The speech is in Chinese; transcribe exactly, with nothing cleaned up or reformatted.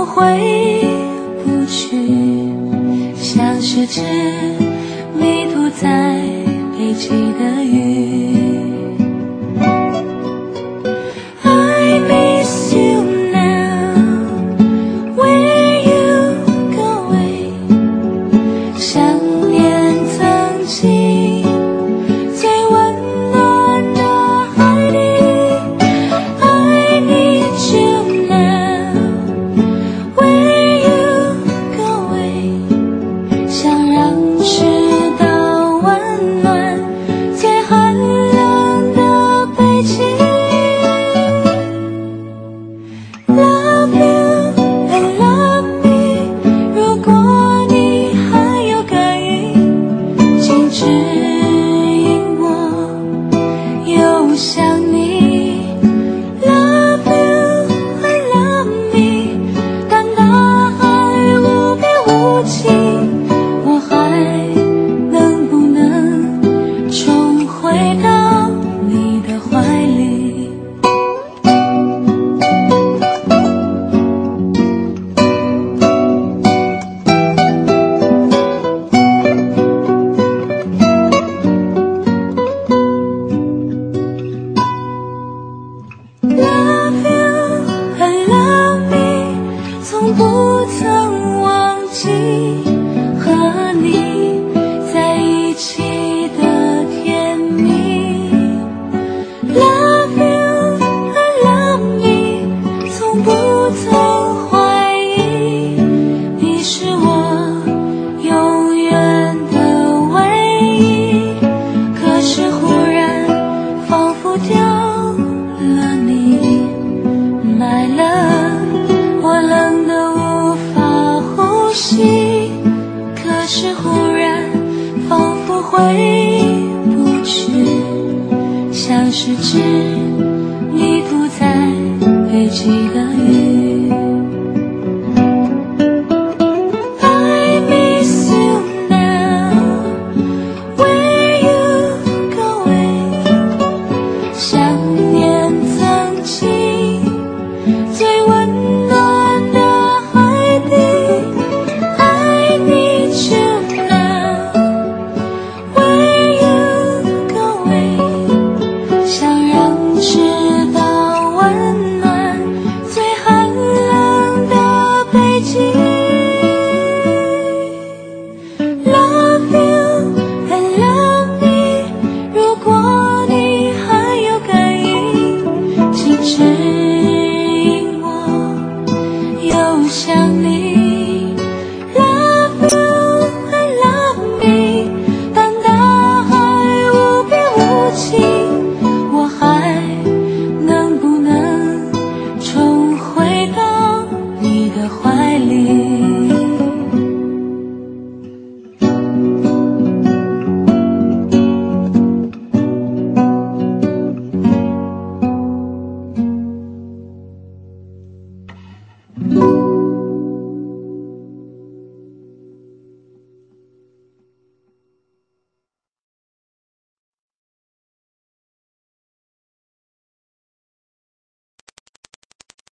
回不去，像是只迷途在北极的鱼。I miss you now, where you going？ 想念曾经最温暖的海底。I need you now, where you going？ 想让赤道温暖最寒冷的北极。Love you and love me， 如果你还有感应，请指引我游向你。Love you and love me， 当大海无边无际，我还能不能重回到你的怀里？Love you and love me， 从不曾忘记和你在一起的甜蜜。Love you and love me， 从不曾怀疑你是我永远的唯一。可是忽然仿佛掉了你，买了我冷得无法呼吸。可是忽然仿佛回不去，像是只迷途在北极的鱼。